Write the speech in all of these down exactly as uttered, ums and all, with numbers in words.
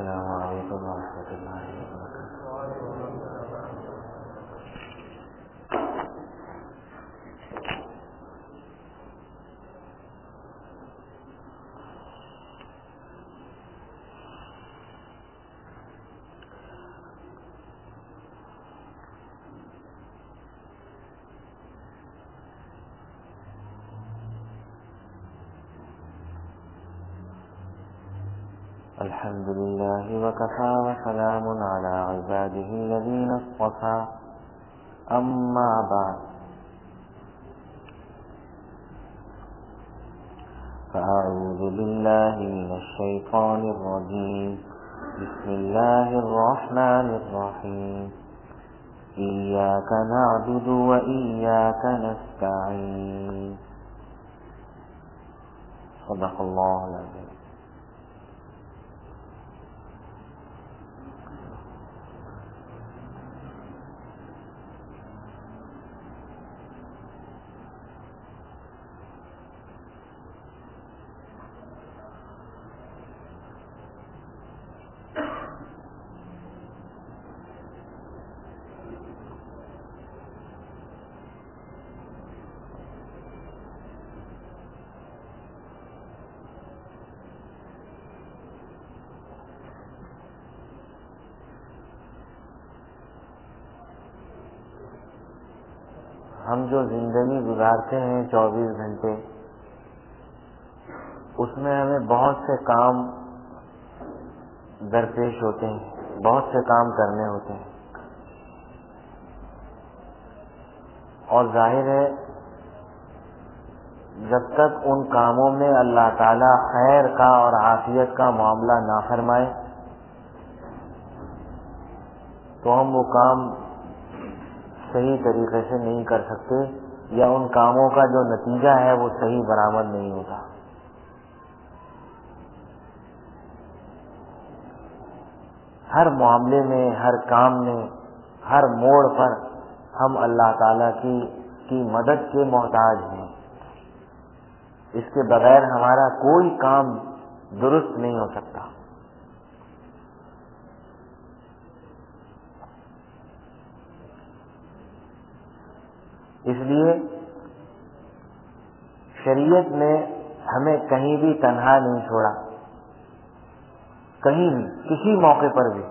السلام علیکم ورحمۃ اللہ وبرکاتہ۔ الحمد لله وكفى وسلام على عباده الذين اصطفى أما بعد فأعوذ بالله من الشيطان الرجيم بسم الله الرحمن الرحيم إياك نعبد وإياك نستعين صدق الله العظيم۔ ہم جو زندگی گزارتے ہیں چوبیس گھنٹے، اس میں ہمیں بہت سے کام درپیش ہوتے ہیں، بہت سے کام کرنے ہوتے ہیں، اور ظاہر ہے جب تک ان کاموں میں اللہ تعالی خیر کا اور عافیت کا معاملہ نہ فرمائے تو ہم وہ کام صحیح طریقے سے نہیں کر سکتے، یا ان کاموں کا جو نتیجہ ہے وہ صحیح برآمد نہیں ہوتا۔ ہر معاملے میں، ہر کام میں، ہر موڑ پر ہم اللہ تعالیٰ کی کی مدد کے محتاج ہیں۔ اس کے بغیر ہمارا کوئی کام درست نہیں ہو سکتا۔ اس لیے شریعت نے ہمیں کہیں بھی تنہا نہیں چھوڑا، کہیں بھی، کسی موقع پر بھی،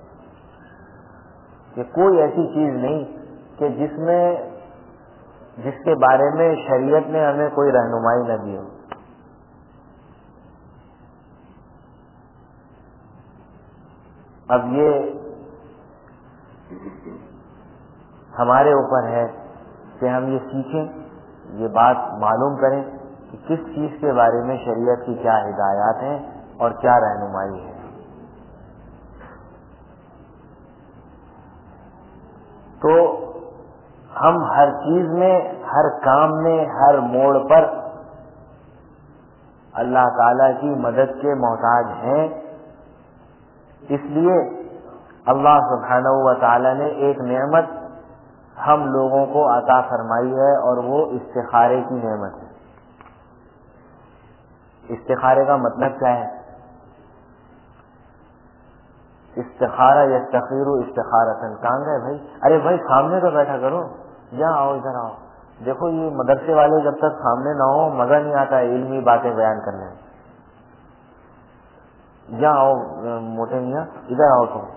کہ کوئی ایسی چیز نہیں کہ جس میں جس کے بارے میں شریعت نے ہمیں کوئی رہنمائی نہ دی ہو۔ اب یہ ہمارے اوپر ہے کہ ہم یہ سیکھیں، یہ بات معلوم کریں کہ کس چیز کے بارے میں شریعت کی کیا ہدایات ہیں اور کیا رہنمائی ہے۔ تو ہم ہر چیز میں، ہر کام میں، ہر موڑ پر اللہ تعالی کی مدد کے محتاج ہیں۔ اس لیے اللہ سبحانہ و تعالی نے ایک نعمت ہم لوگوں کو عطا فرمائی ہے، اور وہ استخارے کی نعمت ہے۔ استخارے کا مطلب کیا ہے؟ استخارہ یستخیر استخارۃ، کہاں گئے بھائی؟ ارے بھائی سامنے تو بیٹھا کرو، یا آؤ ادھر آؤ۔ دیکھو یہ مدرسے والے جب تک سامنے نہ ہو مزہ نہیں آتا علمی باتیں بیان کرنے میں۔ یا آؤ موٹے میاں، ادھر آؤ تم۔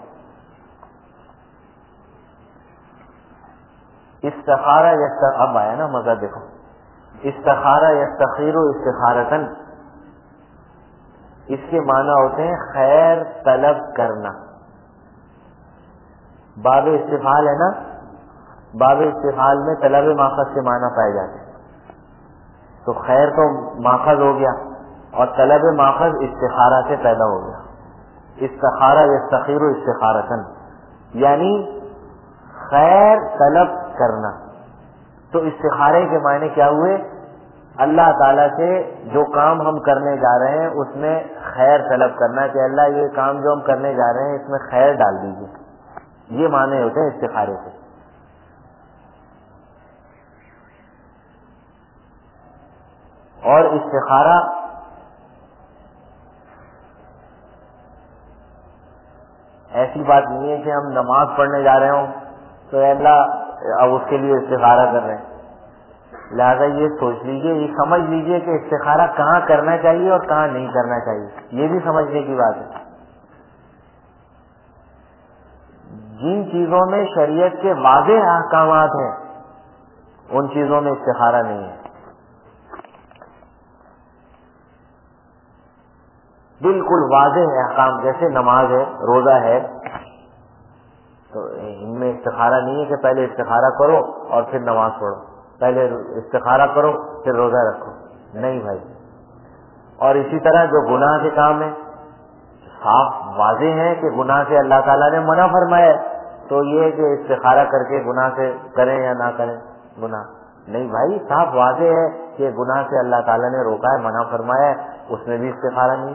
استخارہ یستخیر، اب آیا نا مزہ، دیکھو استخارہ یستخیر استخارتن، اس کے معنی ہوتے ہیں خیر طلب کرنا۔ باب استفعال ہے نا، باب استفعال میں طلب ماخذ کے معنی پائے جاتے ہیں، تو خیر تو ماخذ ہو گیا اور طلب ماخذ استخارہ سے پیدا ہو گیا۔ استخارہ یستخیر استخارتن یعنی خیر طلب کرنا۔ تو استخارے کے معنی کیا ہوئے؟ اللہ تعالیٰ سے جو کام ہم کرنے جا رہے ہیں اس میں خیر طلب کرنا، کہ اللہ یہ کام جو ہم کرنے جا رہے ہیں اس میں خیر ڈال دیجیے، یہ معنی ہوتے ہیں استخارے سے۔ اور استخارہ ایسی بات نہیں ہے کہ ہم نماز پڑھنے جا رہے ہوں تو اے اللہ اب اس کے لیے استخارہ کر رہے ہیں. لہذا یہ سوچ لیجئے، یہ سمجھ لیجئے کہ استخارہ کہاں کرنا چاہیے اور کہاں نہیں کرنا چاہیے، یہ بھی سمجھنے کی بات ہے. جن چیزوں میں شریعت کے واضح احکامات ہیں ان چیزوں میں استخارہ نہیں ہے. بالکل واضح احکام جیسے نماز ہے، روزہ ہے، تو ان میں استخارہ نہیں ہے کہ پہلے استخارہ کرو اور پھر نماز پڑھو، پہلے استخارہ کرو پھر روزہ رکھو، نہیں بھائی. اور اسی طرح جو گناہ کے کام ہیں صاف واضح ہے کہ گناہ سے اللہ تعالیٰ نے منع فرمایا ہے، تو یہ کہ استخارہ کر کے گناہ سے کریں یا نہ کریں گناہ، نہیں بھائی، صاف واضح ہے کہ گناہ سے اللہ تعالیٰ نے روکا ہے، منع فرمایا ہے، اس میں بھی استخارہ نہیں.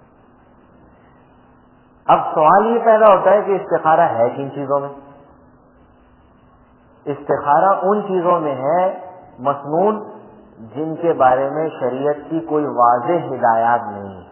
اب سوال یہ پیدا ہوتا ہے کہ استخارہ ہے کن چیزوں میں؟ استخارہ ان چیزوں میں ہے مسنون جن کے بارے میں شریعت کی کوئی واضح ہدایات نہیں ہے.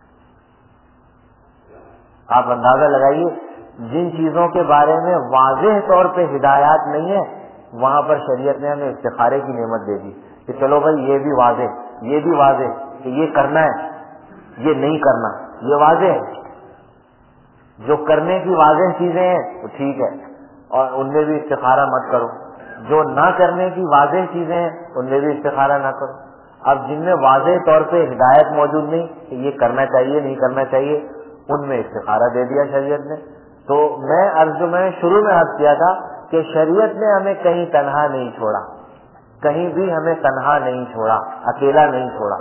آپ اندازہ لگائیے، جن چیزوں کے بارے میں واضح طور پہ ہدایات نہیں ہے وہاں پر شریعت نے ہمیں استخارے کی نعمت دے دی کہ چلو بھائی یہ بھی واضح، یہ بھی واضح کہ یہ کرنا ہے، یہ نہیں کرنا، یہ واضح ہے. جو کرنے کی واضح چیزیں ہیں وہ ٹھیک ہے اور ان میں بھی استخارہ مت کرو، جو نہ کرنے کی واضح چیزیں ہیں ان میں بھی استخارہ نہ کرو. اب جن میں واضح طور پہ ہدایت موجود نہیں کہ یہ کرنا چاہیے نہیں کرنا چاہیے ان میں استخارہ دے دیا شریعت نے. تو میں عرض جو میں شروع میں عرض کیا تھا کہ شریعت نے ہمیں کہیں تنہا نہیں چھوڑا، کہیں بھی ہمیں تنہا نہیں چھوڑا، اکیلا نہیں چھوڑا.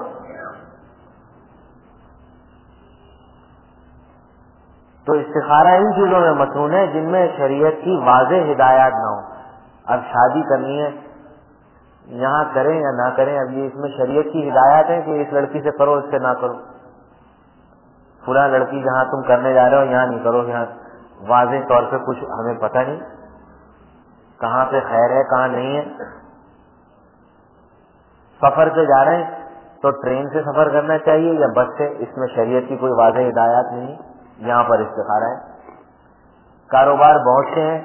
تو استخارہ ان چیزوں میں مسنون ہے جن میں شریعت کی واضح ہدایات نہ ہو. اب شادی کرنی ہے، یہاں کریں یا نہ کریں، اب یہ اس میں شریعت کی ہدایات ہے کہ اس لڑکی سے کرو اس سے نہ کرو، فلاں لڑکی جہاں تم کرنے جا رہے ہو یہاں نہیں کرو. یہاں واضح طور پہ کچھ ہمیں پتہ نہیں کہاں پہ خیر ہے کہاں نہیں ہے. سفر پہ جا رہے ہیں تو ٹرین سے سفر کرنا چاہیے یا بس سے، اس میں شریعت کی کوئی واضح ہدایات نہیں، یہاں پر استخارہ ہے. کاروبار بہت سے ہیں،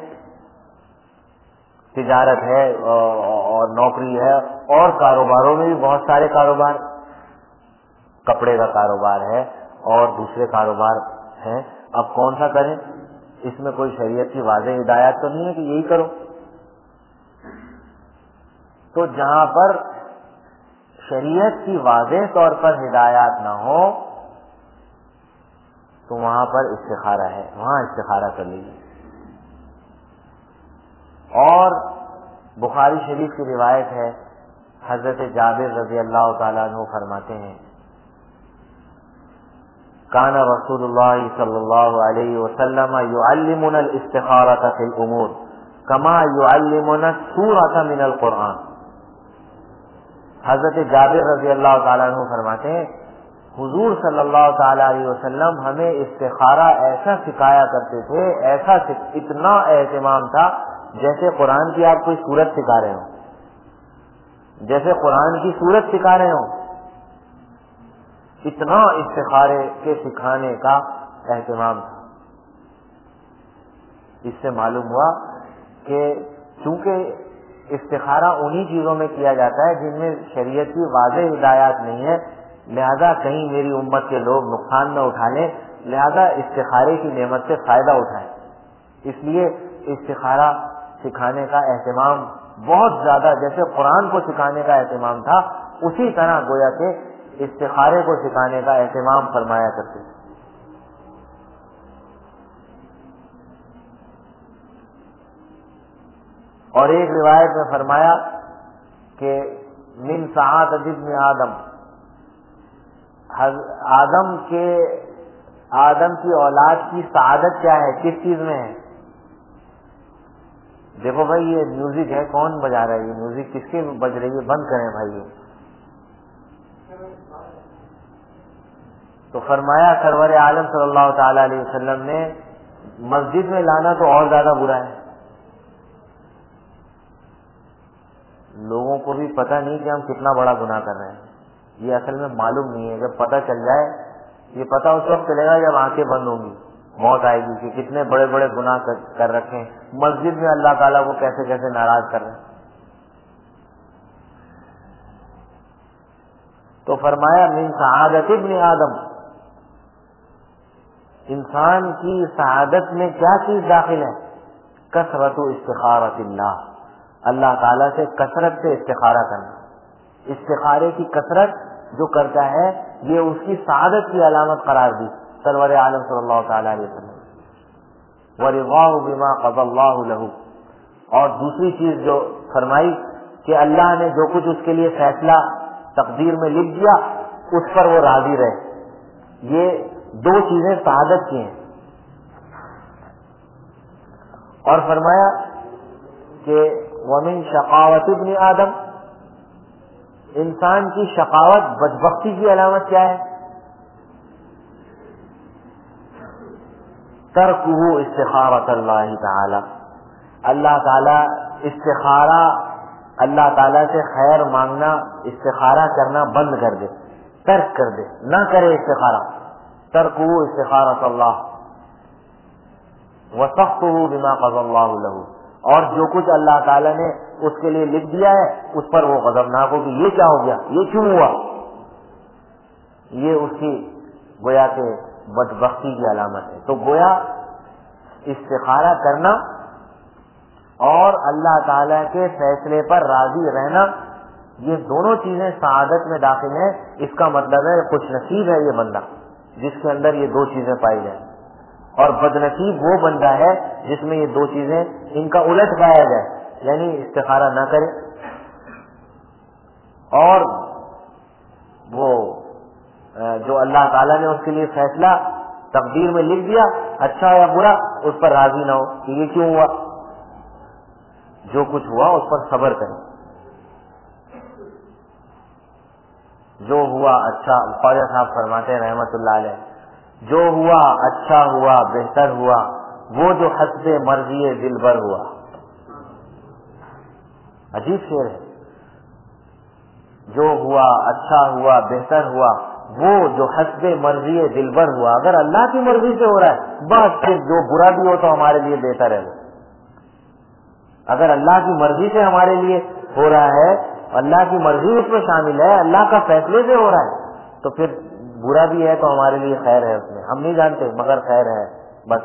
تجارت ہے اور نوکری ہے، اور کاروباروں میں بھی بہت سارے کاروبار، کپڑے کا کاروبار ہے اور دوسرے کاروبار ہیں. اب کون سا کریں؟ اس میں کوئی شریعت کی واضح ہدایات تو نہیں ہے کہ یہی کرو. تو جہاں پر شریعت کی واضح طور پر ہدایات نہ ہو تو وہاں پر استخارہ ہے، وہاں استخارہ کر لیجیے. اور بخاری شریف کی روایت ہے، حضرت جابر رضی اللہ تعالیٰ عنہ فرماتے ہیں کان رسول اللہ صلی اللہ علیہ وسلم یعلمنا الاستخارۃ فی الامور کما یعلمنا السورۃ من القرآن. حضرت جابر رضی اللہ تعالیٰ عنہ فرماتے ہیں حضور صلی اللہ تعالیٰ علیہ وسلم ہمیں استخارہ ایسا سکھایا کرتے تھے، ایسا اتنا اہتمام تھا جیسے قرآن کی آپ کوئی سورت سکھا رہے ہوں، جیسے قرآن کی سورت سکھا رہے ہوں، اتنا استخارے کے سکھانے کا اہتمام تھا. اس سے معلوم ہوا کہ چونکہ استخارہ انہی چیزوں میں کیا جاتا ہے جن میں شریعت کی واضح ہدایات نہیں ہے، لہذا کہیں میری امت کے لوگ نقصان نہ اٹھا لیں، لہذا استخارے کی نعمت سے فائدہ اٹھائیں. اس لیے استخارہ سکھانے کا اہتمام بہت زیادہ، جیسے قرآن کو سکھانے کا اہتمام تھا اسی طرح گویا کہ استخارے کو سکھانے کا اہتمام فرمایا کرتے تھے. اور ایک روایت میں فرمایا کہ من سعادت ابن آدم، آدم کے آدم کی اولاد کی سعادت کیا ہے، کس چیز میں ہے؟ دیکھو بھائی یہ میوزک ہے، کون بجا رہا ہے یہ میوزک، کس کی بج رہی ہے؟ بند کریں بھائی یہ. تو فرمایا سرور عالم صلی اللہ تعالی علیہ وسلم نے مسجد میں لانا تو اور زیادہ برا ہے. لوگوں کو بھی پتہ نہیں کہ ہم کتنا بڑا گناہ کر رہے ہیں، یہ اصل میں معلوم نہیں ہے. جب پتہ چل جائے، یہ پتہ اس وقت چلے گا جب آنکھیں بند ہوں گی، موت آئے گی کہ کتنے بڑے بڑے گناہ کر رکھے ہیں, مسجد میں اللہ تعالیٰ کو کیسے کیسے ناراض کر رہے ہیں. تو فرمایا من سعادت ابن آدم, انسان کی سعادت میں کیا چیز داخل ہے؟ کثرت استخارۃ اللہ, اللہ تعالیٰ سے کثرت سے استخارہ کرنا. استخارے کی کثرت جو کرتا ہے یہ اس کی سعادت کی علامت قرار دی سرور عالم صلی اللہ تعالیٰ علیہ وسلم. وَرِضَاهُ بِمَا قَضَى اللَّهُ لَهُ, اور دوسری چیز جو فرمائی کہ اللہ نے جو کچھ اس کے لیے فیصلہ تقدیر میں لکھ دیا اس پر وہ راضی رہے. یہ دو چیزیں سعادت کی ہیں. اور فرمایا کہ وَمِن شَقَاوَةِ ابْنِ آدم, انسان کی شقاوت بدبختی کی علامت کیا ہے؟ ترکہ استخارۃ اللہ تعالی, اللہ تعالی استخارہ, اللہ تعالیٰ سے خیر مانگنا, استخارہ کرنا بند کر دے, ترک کر دے, نہ کرے استخارہ. ترکہ استخارۃ اللہ وسخطہ بما قضى اللہ لہ, اور جو کچھ اللہ تعالیٰ نے اس کے لیے لکھ دیا ہے اس پر وہ غضبناک ہو کہ یہ کیا ہو گیا, یہ کیوں ہوا. یہ اس کی گویا کہ بدبختی کی علامت ہے. تو گویا استخارہ کرنا اور اللہ تعالیٰ کے فیصلے پر راضی رہنا, یہ دونوں چیزیں سعادت میں داخل ہیں. اس کا مطلب ہے خوش نصیب ہے یہ بندہ جس کے اندر یہ دو چیزیں پائی جائیں, اور بدنصیب وہ بندہ ہے جس میں یہ دو چیزیں ان کا الٹ پایا جائے, یعنی استخارہ نہ کرے اور وہ جو اللہ تعالیٰ نے اس کے لیے فیصلہ تقدیر میں لکھ دیا اچھا یا برا اس پر راضی نہ ہو کہ یہ کیوں ہوا. جو کچھ ہوا اس پر صبر کریں. جو ہوا اچھا, خواجہ صاحب فرماتے ہیں رحمت اللہ علیہ, جو ہوا اچھا ہوا بہتر ہوا, وہ جو حسب مرضی دلبر ہوا. عجیب شعر ہے. جو ہوا اچھا ہوا بہتر ہوا, وہ جو حسب مرضی دلبر ہوا. اگر اللہ کی مرضی سے ہو رہا ہے بس پھر جو برا بھی ہو تو ہمارے لیے بہتر ہے. وہ اگر اللہ کی مرضی سے ہمارے لیے ہو رہا ہے, اللہ کی مرضی اس میں شامل ہے, اللہ کا فیصلے سے ہو رہا ہے, تو پھر برا بھی ہے تو ہمارے لیے خیر ہے. اس میں ہم نہیں جانتے مگر خیر ہے بس.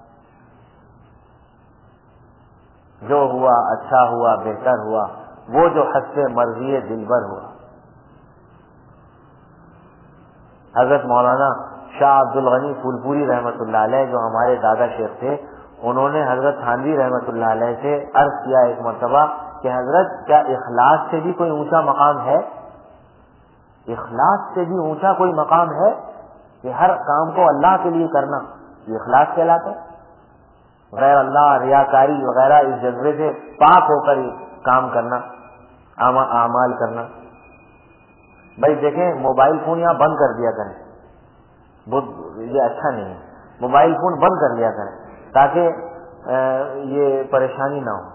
جو ہوا اچھا ہوا بہتر ہوا, وہ جو حسب مرضی دلبر ہوا. حضرت مولانا شاہ عبد الغنی پھولپوری رحمۃ اللہ علیہ جو ہمارے دادا شیخ تھے, انہوں نے حضرت تھانوی رحمۃ اللہ علیہ سے عرض کیا ایک مرتبہ کہ حضرت کیا اخلاص سے بھی کوئی اونچا مقام ہے؟ اخلاص سے بھی اونچا کوئی مقام ہے کہ ہر کام کو اللہ کے لیے کرنا, یہ اخلاص کہلاتا ہے. غیر اللہ, ریاکاری وغیرہ اس جذبے سے پاک ہو کر کام کرنا, اعمال کرنا. بھائی دیکھیں موبائل فون یہاں بند کر دیا کریں, یہ اچھا نہیں ہے. موبائل فون بند کر لیا کریں تاکہ یہ پریشانی نہ ہو,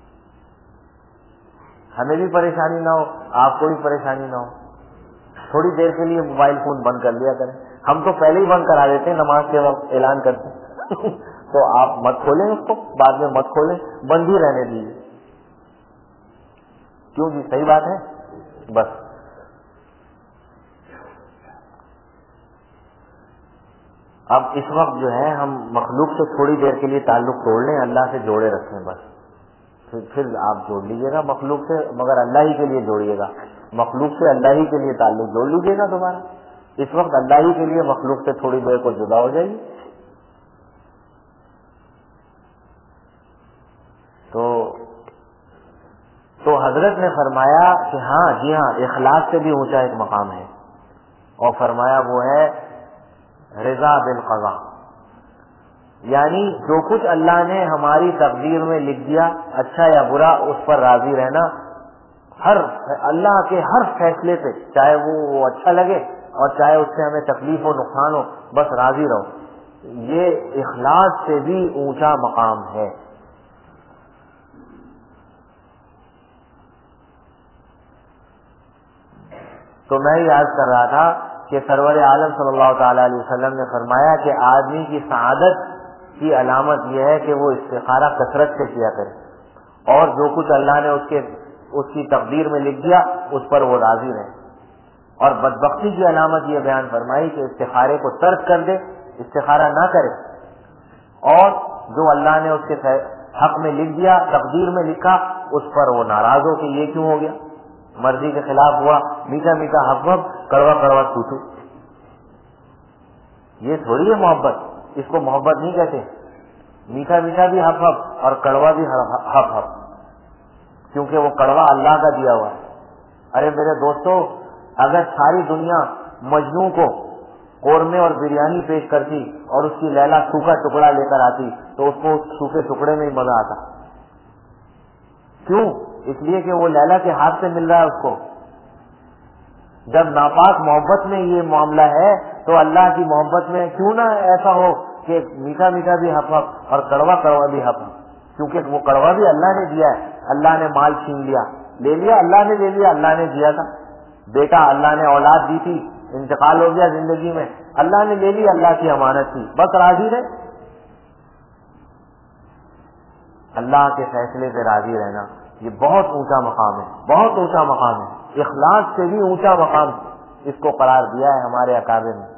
ہمیں بھی پریشانی نہ ہو, آپ کو بھی پریشانی نہ ہو. تھوڑی دیر کے لیے موبائل فون بند کر لیا کریں. ہم تو پہلے ہی بند کرا دیتے ہیں, نماز کے وقت اعلان کرتے تو آپ مت کھولیں اس کو, بعد میں مت کھولیں, بند ہی رہنے دیجیے. کیوں جی, صحیح بات ہے. بس اب اس وقت جو ہے ہم مخلوق سے تھوڑی دیر کے لیے تعلق توڑ لیں, اللہ سے جوڑے رکھیں بس. پھر پھر آپ جوڑ لیجیے گا مخلوق سے, مگر اللہ ہی کے لیے جوڑیے گا. مخلوق سے اللہ ہی کے لیے تعلق جوڑ لیجیے گا دوبارہ. اس وقت اللہ ہی کے لیے مخلوق سے تھوڑی دیر کو جدا ہو جائیے. تو تو حضرت نے فرمایا کہ ہاں جی ہاں, اخلاص سے بھی اونچا ایک مقام ہے, اور فرمایا وہ ہے رضا بالقضاء, یعنی جو کچھ اللہ نے ہماری تقدیر میں لکھ دیا اچھا یا برا اس پر راضی رہنا. ہر اللہ کے ہر فیصلے پہ, چاہے وہ, وہ اچھا لگے اور چاہے اس سے ہمیں تکلیف ہو نقصان ہو, بس راضی رہو. یہ اخلاص سے بھی اونچا مقام ہے. تو میں یہ عرض کر رہا تھا کہ کہ سرور عالم صلی اللہ تعالی علیہ وسلم نے فرمایا کہ آدمی کی سعادت کی علامت یہ ہے کہ وہ استخارہ کثرت سے کیا کرے اور جو کچھ اللہ نے اس کے اس کی تقدیر میں لکھ دیا اس پر وہ راضی رہے. اور بدبختی کی علامت یہ بیان فرمائی کہ استخارے کو ترک کر دے, استخارہ نہ کرے, اور جو اللہ نے اس کے حق میں لکھ دیا, تقدیر میں لکھا, اس پر وہ ناراض ہو کہ یہ کیوں ہو گیا, مرضی کے خلاف ہوا, میٹھا میٹھا حق حق, کڑوا کڑوا ٹوٹو. یہ تھوڑی ہے محبت, اس کو محبت نہیں کہتے. میٹھا میٹھا بھی حق حق اور کڑوا بھی حق حق, کیونکہ وہ کڑوا اللہ کا دیا ہوا ہے. ارے میرے دوستو, اگر ساری دنیا مجنوں کو قورمے اور بریانی پیش کرتی اور اس کی لیلا سوکھا ٹکڑا لے کر آتی تو اس کو سوکھے ٹکڑے میں ہی مزہ آتا. کیوں؟ اس لیے کہ وہ لیلا کے ہاتھ سے مل رہا ہے اس کو. جب ناپاک محبت میں یہ معاملہ ہے تو اللہ کی محبت میں کیوں نہ ایسا ہو کہ میٹھا میٹھا بھی حق حق اور کڑوا کڑوا بھی حق حق, کیونکہ وہ کڑوا بھی اللہ نے دیا ہے. اللہ نے مال چھین لیا, لے لیا, اللہ نے لے لیا, اللہ نے دیا تھا. بیٹا اللہ نے اولاد دی تھی, انتقال ہو گیا زندگی میں, اللہ نے لے لی, اللہ کی امانت تھی, بس راضی رہے. اللہ کے فیصلے سے راضی رہنا یہ بہت اونچا مقام ہے, بہت اونچا مقام ہے. اخلاص سے بھی اونچا مقام اس کو قرار دیا ہے ہمارے اکابر نے.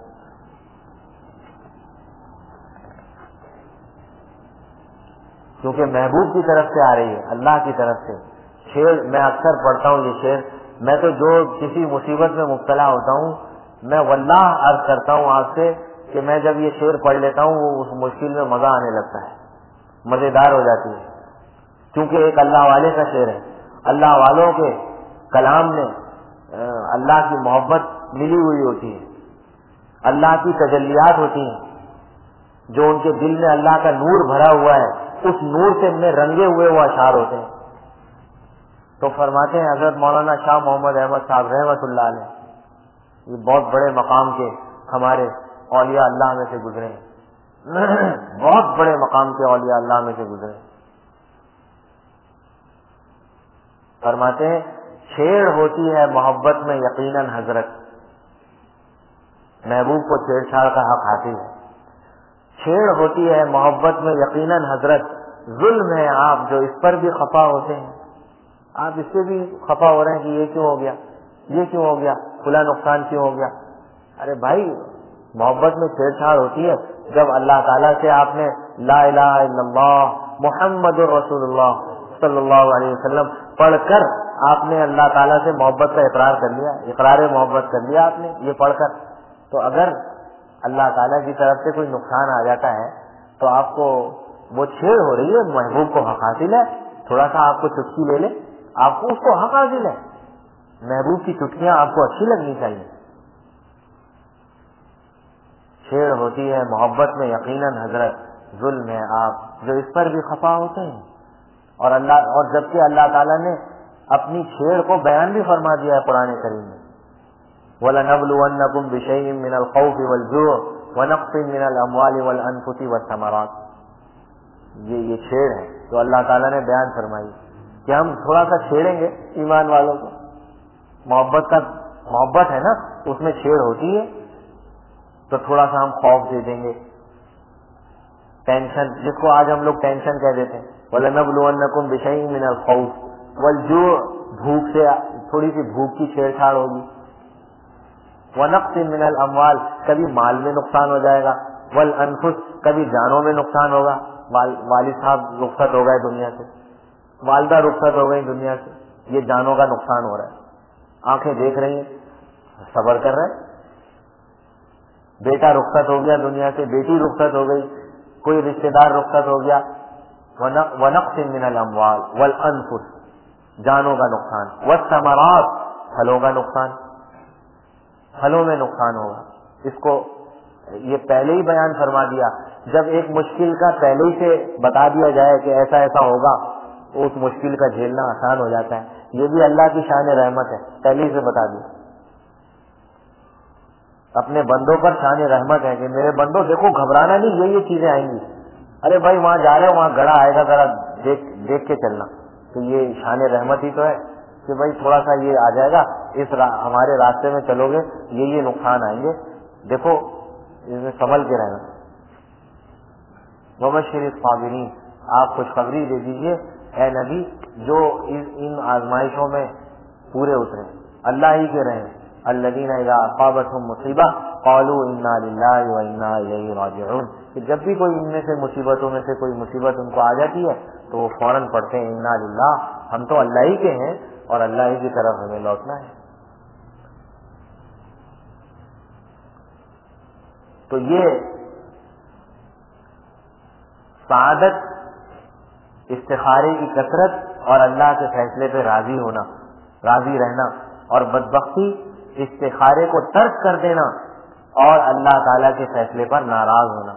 کیونکہ محبوب کی طرف سے آ رہی ہے, اللہ کی طرف سے. شعر میں اکثر پڑھتا ہوں یہ شعر, میں تو جو کسی مصیبت میں مبتلا ہوتا ہوں میں واللہ عرض کرتا ہوں آپ سے کہ میں جب یہ شعر پڑھ لیتا ہوں وہ اس مشکل میں مزہ آنے لگتا ہے, مزیدار ہو جاتی ہے. کیونکہ ایک اللہ والے کا شعر ہے. اللہ والوں کے کلام میں اللہ کی محبت ملی ہوئی ہوتی ہے, اللہ کی تجلیات ہوتی ہیں, جو ان کے دل میں اللہ کا نور بھرا ہوا ہے, اس نور سے میں رنگے ہوئے وہ اشعار ہوتے ہیں. تو فرماتے ہیں حضرت مولانا شاہ محمد احمد صاحب رحمۃ اللہ علیہ, یہ بہت بڑے مقام کے ہمارے اولیاء اللہ میں سے گزرے ہیں, بہت بڑے مقام کے اولیاء اللہ میں سے گزرے ہیں. فرماتے ہیں چھیڑ ہوتی ہے محبت میں یقیناً حضرت, محبوب کو چھیڑ چھاڑ کا حق حاصل ہے. چھیڑ ہوتی ہے محبت میں یقیناً حضرت, ظلم ہے آپ جو اس پر بھی خفا ہوتے ہیں. آپ اس سے بھی خفا ہو رہے ہیں کہ یہ کیوں ہو گیا, یہ کیوں ہو گیا, کھلا نقصان کیوں ہو گیا. ارے بھائی محبت میں چھیڑ چھاڑ ہوتی ہے جب اللہ تعالیٰ سے آپ نے لا الہ الا اللہ محمد رسول اللہ صلی اللہ علیہ وسلم پڑھ کر آپ نے اللہ تعالیٰ سے محبت کا اقرار کر لیا, اقرار محبت کر لیا آپ نے یہ پڑھ کر. تو اگر اللہ تعالیٰ کی طرف سے کوئی نقصان آ جاتا ہے تو آپ کو وہ چھیڑ ہو رہی ہے, محبوب کو حق حاصل ہے, تھوڑا سا آپ کو چٹکی لے لے, آپ کو اس کو حق حاصل ہے. محبوب کی چٹکیاں آپ کو اچھی لگنی چاہیے. چھیڑ ہوتی ہے محبت میں یقیناً حضرت, ظلم ہے آپ جو اس پر بھی خفا ہوتے ہیں. اور اللہ اور جبکہ اللہ تعالیٰ نے اپنی چھیڑ کو بیان بھی فرما دیا ہے قرآن کریم میں, وَلَنَبْلُوَنَّكُمْ بِشَيْءٍ مِّنَ الْخَوْفِ وَالْجُوعِ وَنَقْصٍ مِّنَ الْأَمْوَالِ وَالْأَنفُسِ وَالثَّمَرَاتِ. یہ یہ چھیڑ ہے جو اللہ تعالیٰ نے بیان فرمائی کہ ہم تھوڑا سا چھیڑیں گے ایمان والوں کو. محبت کا محبت ہے نا, اس میں چھیڑ ہوتی ہے تو تھوڑا سا ہم خوف دے دیں گے, ٹینشن, جس کو آج ہم لوگ ٹینشن کہہ دیتے ہیں. وَلَنَبْلُوَنَّكُمْ بِشَيْءٍ مِّنَ الْخَوْفِ وَالْجُوعِ, بھوک سے تھوڑی سی بھوک کی چھیڑ چھاڑ ہوگی. وَنَقْصٍ مِّنَ الْأَمْوَالِ, کبھی مال میں نقصان ہو جائے گا. وَالْأَنفُسِ, کبھی جانوں میں نقصان ہوگا. والد صاحب رخصت ہو گئے دنیا سے, والدہ رخصت ہو گئی دنیا سے, یہ جانوں کا نقصان ہو رہا ہے. آنکھیں دیکھ رہی ہیں, صبر کر رہے. بیٹا رخصت ہو گیا دنیا سے, بیٹی رخصت ہو گئی, کوئی رشتہ دار رخصت ہو گیا. وَنَقْصٍ مِّنَ الْأَمْوَالِ وَالْأَنفُسِ, جانوں کا نقصان. وَالثَّمَرَاتِ, پھلوں کا نقصان, پھلوں میں نقصان ہوگا. اس کو یہ پہلے ہی بیان فرما دیا. جب ایک مشکل کا پہلے ہی سے بتا دیا جائے کہ ایسا ایسا ہوگا تو اس مشکل کا جھیلنا آسان ہو جاتا ہے. یہ بھی اللہ کی شان رحمت ہے, پہلے ہی سے بتا دیا. اپنے بندوں پر شان رحمت ہے کہ میرے بندوں دیکھو گھبرانا نہیں, یہ یہ چیزیں آئیں گی. ارے بھائی وہاں جا رہے ہو, وہاں گڑھا آئے گا, ذرا دیکھ دیکھ کے چلنا. تو یہ شان رحمت ہی تو ہے. کہ بھائی تھوڑا سا یہ آ جائے گا، اس را... ہمارے راستے میں چلو گے یہ یہ نقصان آئیں گے، دیکھو اس میں سنبھل کے رہنا. وبشر الصابرین، آپ خوشخبری دے دیجئے اے نبی جو ان آزمائشوں میں پورے اترے، اللہ ہی کے رہے. الذین اذا اصابتهم مصیبہ قالوا انا للہ وانا الیہ راجعون، کہ جب بھی کوئی ان میں سے مصیبتوں میں سے کوئی مصیبت ان کو آ جاتی ہے تو وہ فوراً پڑھتے ہیں انا للہ، ہم تو اللہ ہی کے ہیں اور اللہ ہی کی طرف ہمیں لوٹنا ہے. تو یہ سعادت استخارے کی کثرت اور اللہ کے فیصلے پہ راضی ہونا، راضی رہنا، اور بدبختی استخارے کو ترک کر دینا اور اللہ تعالی کے فیصلے پر ناراض ہونا.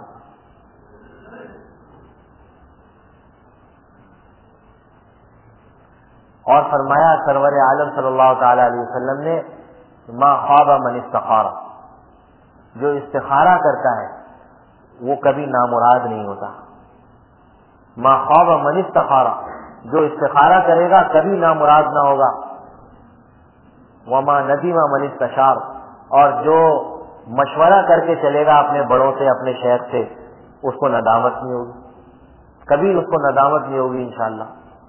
اور فرمایا سرور عالم صلی اللہ تعالی علیہ وسلم نے ما خواب من استخارہ، جو استخارہ کرتا ہے وہ کبھی نامراد نہیں ہوتا. ما خواب من استخارہ، جو استخارہ کرے گا کبھی نامراد نہ ہوگا. وما ندیم من استشار، اور جو مشورہ کر کے چلے گا اپنے بڑوں سے اپنے شیخ سے اس کو ندامت نہیں ہوگی، کبھی اس کو ندامت نہیں ہوگی انشاءاللہ.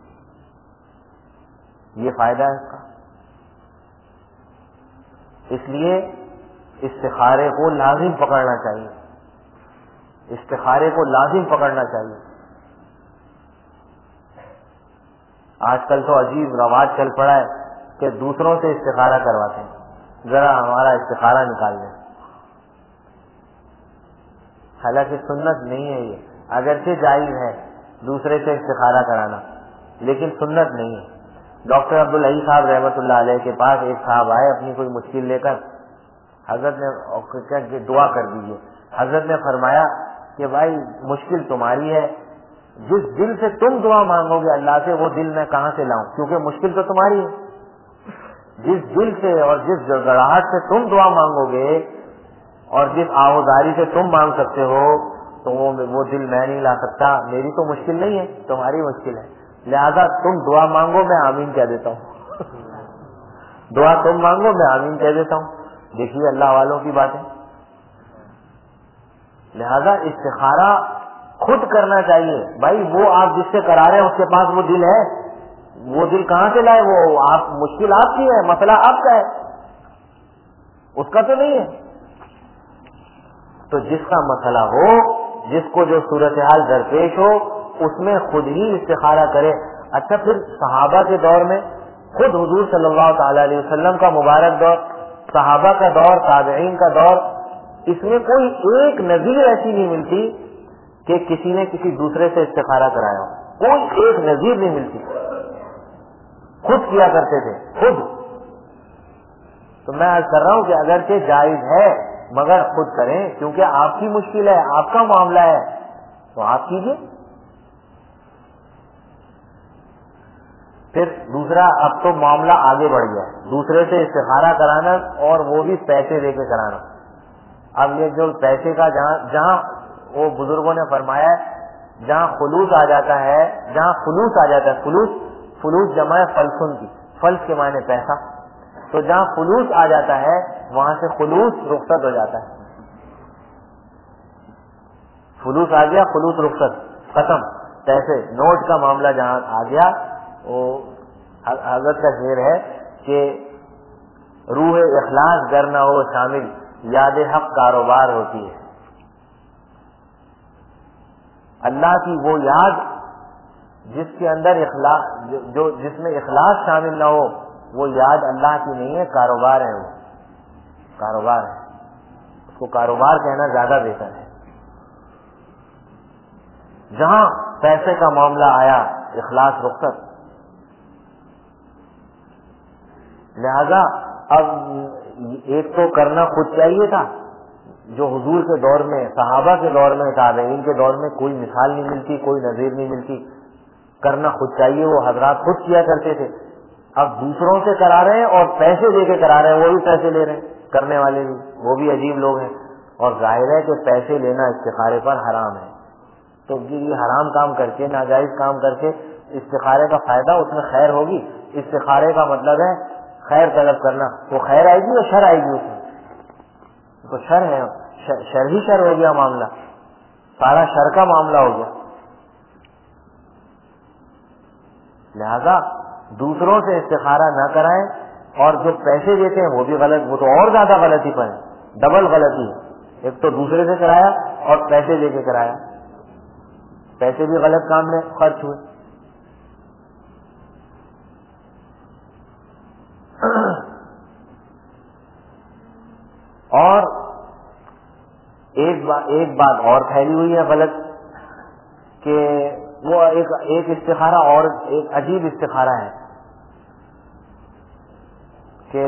یہ فائدہ ہے اس کا. اس لیے استخارے کو لازم پکڑنا چاہیے، استخارے کو لازم پکڑنا چاہیے. آج کل تو عجیب رواج چل پڑا ہے کہ دوسروں سے استخارہ کرواتے ہیں، ذرا ہمارا استخارہ نکال دیں. حالانکہ سنت نہیں ہے یہ، اگرچہ جائز ہے دوسرے سے استخارہ کرانا لیکن سنت نہیں ہے. ڈاکٹر عبدالعی صاحب رحمۃ اللہ علیہ کے پاس ایک صاحب آئے اپنی کوئی مشکل لے کر، حضرت نے دعا کر دیجیے. حضرت نے فرمایا کہ بھائی مشکل تمہاری ہے، جس دل سے تم دعا مانگو گے اللہ سے وہ دل میں کہاں سے لاؤں، کیونکہ مشکل تو تمہاری ہے. جس دل سے اور جس گڑگڑاہٹ سے تم دعا مانگو گے اور جس آہوزاری سے تم مانگ سکتے ہو تو وہ وہ دل میں نہیں لا سکتا. میری تو مشکل نہیں ہے، تمہاری مشکل ہے، لہذا تم دعا مانگو میں آمین کہہ دیتا ہوں. دعا تم مانگو میں آمین کہہ دیتا ہوں. دیکھیے اللہ والوں کی باتیں. لہذا استخارہ خود کرنا چاہیے. بھائی وہ آپ جس سے کرا رہے ہیں اس کے پاس وہ دل ہے، وہ دل کہاں سے لائے؟ وہ آپ مشکل آپ کی ہے، مسئلہ آپ کا ہے، اس کا تو نہیں ہے. تو جس کا مسئلہ ہو، جس کو جو صورتحال درپیش ہو اس میں خود ہی استخارہ کرے. اچھا پھر صحابہ کے دور میں خود حضور صلی اللہ تعالی علیہ وسلم کا مبارک دور، صحابہ کا دور، تابعین کا دور، اس میں کوئی ایک نظیر ایسی نہیں ملتی کہ کسی نے کسی دوسرے سے استخارہ کرایا ہو. کوئی ایک نظیر نہیں ملتی، خود کیا کرتے تھے خود. تو میں عرض کر رہا ہوں کہ اگرچہ جائز ہے مگر خود کریں، کیونکہ آپ کی مشکل ہے، آپ کا معاملہ ہے تو آپ کیجیے. پھر دوسرا، اب تو معاملہ آگے بڑھ گیا، دوسرے سے استخارہ کرانا اور وہ بھی پیسے دے کے کرانا. اب یہ جو پیسے کا جہاں جہاں وہ بزرگوں نے فرمایا ہے جہاں خلوص آ جاتا ہے، جہاں خلوص آ جاتا ہے، خلوص فلوس جمع ہے فلسن کی، فلس کے معنی پیسہ، تو جہاں خلوص آ جاتا ہے وہاں سے خلوص رخصت ہو جاتا ہے. فلوس آ گیا، خلوص رخصت ختم. پیسے نوٹ کا معاملہ جہاں آ گیا، وہ حضرت کا شعر ہے کہ روح اخلاص گر نہ ہو شامل، یاد حق کاروبار ہوتی ہے. اللہ کی وہ یاد جس کے اندر اخلاص، جو جس میں اخلاص شامل نہ ہو، وہ یاد اللہ کی نہیں ہے، کاروبار ہے. وہ کاروبار ہے، اس کو کاروبار کہنا زیادہ بہتر ہے. جہاں پیسے کا معاملہ آیا اخلاص رخصت. لہذا اب ایک تو کرنا خود چاہیے تھا، جو حضور کے دور میں، صحابہ کے دور میں، تابعین کے دور میں کوئی مثال نہیں ملتی، کوئی نظیر نہیں ملتی. کرنا خود چاہیے، وہ حضرات خود کیا کرتے تھے. اب دوسروں سے کرا رہے ہیں اور پیسے دے کے کرا رہے ہیں، وہ بھی پیسے لے رہے ہیں کرنے والے بھی، وہ بھی عجیب لوگ ہیں. اور ظاہر ہے کہ پیسے لینا استخارے پر حرام ہے. تو یہ حرام کام کر کے، ناجائز کام کر کے استخارے کا فائدہ اس میں خیر ہوگی. استخارے کا مطلب ہے خیر طلب کرنا. وہ خیر آئے گی اور شر آئے گی اس میں. تو شر ہے, شر ہی شر ہو گیا معاملہ, سارا شر کا معاملہ ہو گیا. لہذا دوسروں سے استخارہ نہ کرائیں, اور جو پیسے دیتے ہیں وہ بھی غلط, وہ تو اور زیادہ غلطی پر ہے, ڈبل غلطی ہے. ایک تو دوسرے سے کرایا اور پیسے دے کے کرایا, پیسے بھی غلط کام میں خرچ ہوئے. اور ایک بات ایک بات اور پھیلی ہوئی ہے غلط, کہ وہ ایک ایک استخارہ اور ایک عجیب استخارہ ہے کہ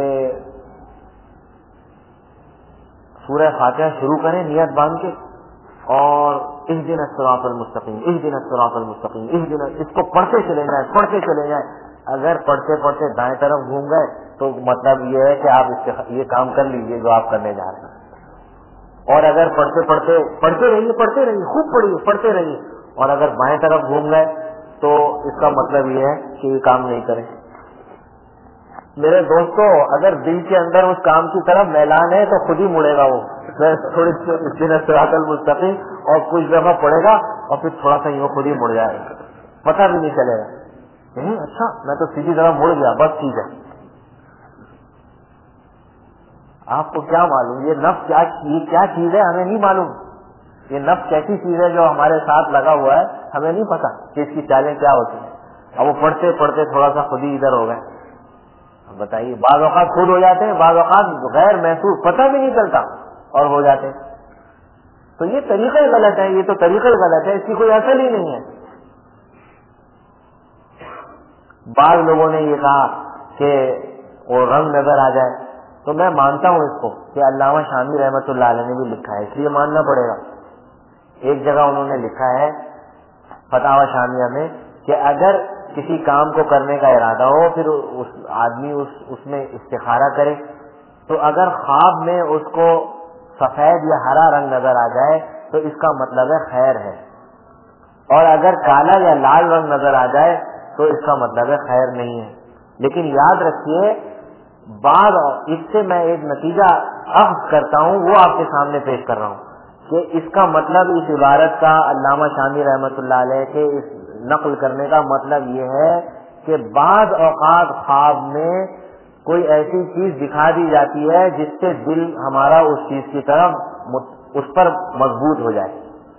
سورہ فاتحہ شروع کریں نیت باندھ کے, اور اہدنا الصراط المستقیم اہدنا الصراط المستقیم اہدنا, اس کو پڑھتے چلے جائیں پڑھتے چلے جائیں. اگر پڑھتے پڑھتے دائیں طرف گھوم گئے تو مطلب یہ ہے کہ آپ یہ کام کر لیجئے جو آپ کرنے جا رہے ہیں. اور اگر پڑھتے پڑھتے پڑھتے رہیے پڑھتے رہیے خوب پڑھیے پڑھتے رہیے, اور اگر بائیں طرف گھوم گئے تو اس کا مطلب یہ ہے کہ یہ کام نہیں کریں. میرے دوستو, اگر دل کے اندر اس کام کی طرف میلان ہے تو خود ہی مڑے گا وہ تھوڑی صراط المستقیم, اور کچھ دفعہ پڑے گا اور پھر تھوڑا سا یہ خود ہی مڑ جائے گا, پتہ بھی نہیں چلے گا. نہیں اچھا میں تو سیدھی طرح مڑ گیا, بس ٹھیک ہے. آپ کو کیا معلوم یہ نفس کیا یہ کیا چیز ہے, ہمیں نہیں معلوم. یہ نفس کیسی چیز ہے جو ہمارے ساتھ لگا ہوا ہے, ہمیں نہیں پتا کہ اس کی چالیں کیا ہوتی ہیں. اب وہ پڑھتے پڑھتے تھوڑا سا خود ہی ادھر ہو گئے. بتائیے, بعض اوقات خود ہو جاتے ہیں, بعض اوقات غیر محسوس پتہ بھی نہیں چلتا اور ہو جاتے ہیں. تو یہ طریقہ غلط ہے, یہ تو طریقہ غلط ہے, اس کی کوئی اصل ہی نہیں ہے. بعض لوگوں نے یہ کہا کہ وہ رنگ نظر آ جائے, تو میں مانتا ہوں اس کو کہ علامہ شامی رحمۃ اللہ علیہ نے بھی لکھا ہے, اس لیے ماننا پڑے گا. ایک جگہ انہوں نے لکھا ہے فتاوی شامیہ میں کہ اگر کسی کام کو کرنے کا ارادہ ہو, پھر اس آدمی اس اس میں استخارہ کرے, تو اگر خواب میں اس کو سفید یا ہرا رنگ نظر آ جائے تو اس کا مطلب ہے خیر ہے, اور اگر کالا یا لال رنگ نظر آ جائے تو اس کا مطلب ہے خیر نہیں ہے. لیکن یاد رکھیے, بعد اس سے میں ایک نتیجہ اخذ کرتا ہوں, وہ آپ کے سامنے پیش کر رہا ہوں کہ اس کا مطلب, اس عبارت کا علامہ شامی رحمۃ اللہ علیہ کے اس نقل کرنے کا مطلب یہ ہے کہ بعض اوقات خواب میں کوئی ایسی چیز دکھا دی جاتی ہے جس سے دل ہمارا اس چیز کی طرف اس پر مضبوط ہو جائے.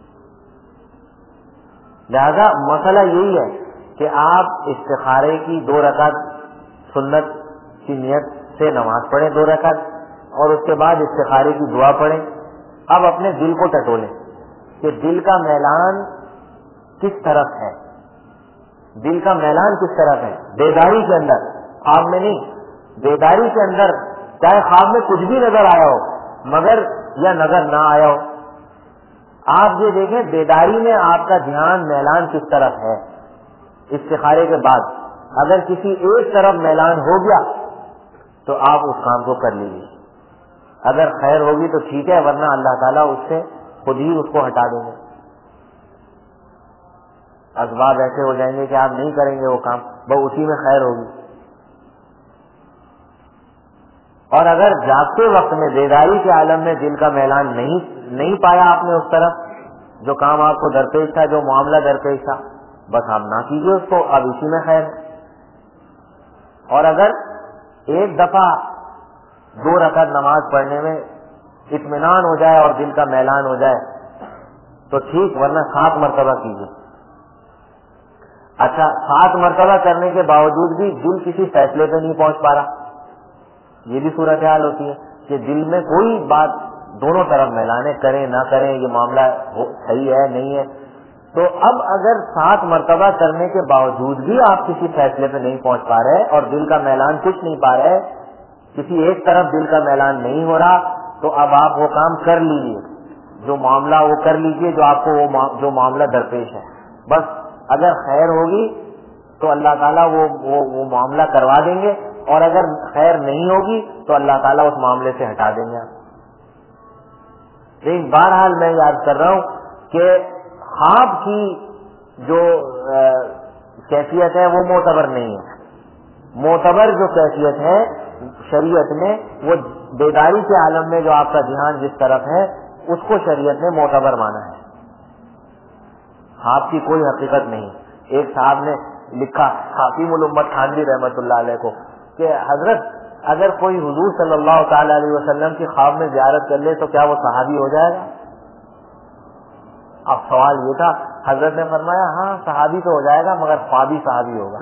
لہذا مسئلہ یہی ہے کہ آپ استخارے کی دو رکعت سنت کی نیت سے نماز پڑھیں دو رکعت, اور اس کے بعد استخارے کی دعا پڑھیں. اب اپنے دل کو ٹٹولیں کہ دل کا میلان کس طرف ہے, دل کا میلان کس طرف ہے. بیداری کے اندر, خواب میں نہیں, بیداری کے اندر, چاہے خواب میں کچھ بھی نظر آیا ہو مگر یا نظر نہ آیا ہو, آپ یہ دیکھیں بیداری میں آپ کا دھیان میلان کس طرف ہے. استخارے کے بعد اگر کسی ایک طرف میلان ہو گیا تو آپ اس کام کو کر لیجیے. اگر خیر ہوگی تو ٹھیک ہے, ورنہ اللہ تعالیٰ اس سے خود ہی اس کو ہٹا دیں گے. اسباب ایسے ہو جائیں گے کہ آپ نہیں کریں گے وہ کام, وہ اسی میں خیر ہوگی. اور اگر جاگتے وقت میں بیداری کے عالم میں دل کا میلان نہیں نہیں پایا آپ نے اس طرف, جو کام آپ کو درپیش تھا, جو معاملہ درپیش تھا, بس آپ نہ کیجیے اس کو, اب اسی میں خیر. اور اگر ایک دفعہ دو رکعت نماز پڑھنے میں اطمینان ہو جائے اور دل کا میلان ہو جائے تو ٹھیک, ورنہ سات مرتبہ کیجیے. اچھا, سات مرتبہ کرنے کے باوجود بھی دل کسی فیصلے پہ نہیں پہنچ پا رہا, یہ بھی صورتحال ہوتی ہے کہ دل میں کوئی بات دونوں طرف میلانے, کریں نہ کریں, یہ معاملہ صحیح ہے نہیں ہے. تو اب اگر سات مرتبہ کرنے کے باوجود بھی آپ کسی فیصلے پہ نہیں پہنچ پا رہے اور دل کا میلان کچھ نہیں پا رہے, کسی ایک طرف دل کا میلان نہیں ہو رہا, تو اب آپ وہ کام کر لیجیے, جو معاملہ وہ کر لیجیے جو آپ کو وہ جو معاملہ درپیش ہے. بس اگر خیر ہوگی تو اللہ تعالیٰ وہ وہ, وہ معاملہ کروا دیں گے, اور اگر خیر نہیں ہوگی تو اللہ تعالیٰ اس معاملے سے ہٹا دیں گے. لیکن بہرحال میں یاد کر رہا ہوں کہ خواب کی جو کیفیت ہے وہ معتبر نہیں ہے. معتبر جو کیفیت ہے شریعت میں وہ بیداری کے عالم میں جو آپ کا دھیان جس طرف ہے اس کو شریعت نے معتبر مانا ہے. آپ کی کوئی حقیقت نہیں. ایک صاحب نے لکھا حاکم الامت تھانوی رحمۃ اللہ علیہ کو کہ حضرت اگر کوئی حضور صلی اللہ تعالی علیہ وسلم کی خواب میں زیارت کر لے تو کیا وہ صحابی ہو جائے گا؟ اب سوال یہ تھا، حضرت نے فرمایا ہاں صحابی تو ہو جائے گا مگر خوابی صحابی ہوگا.